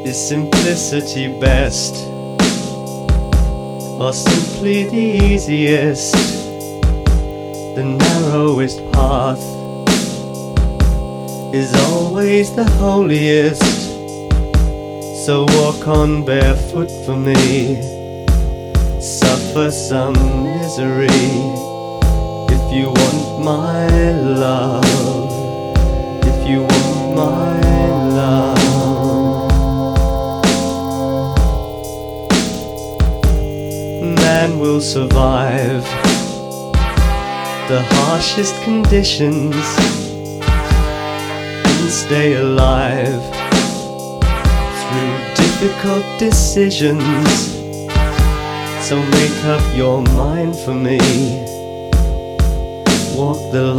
Is simplicity best, or simply the easiest? The narrowest path is always the holiest. So walk on barefoot for me, suffer some misery, if you want my love, if you want my love. Man will survive the harshest conditions and stay alive through difficult decisions. So make up your mind for me, walk the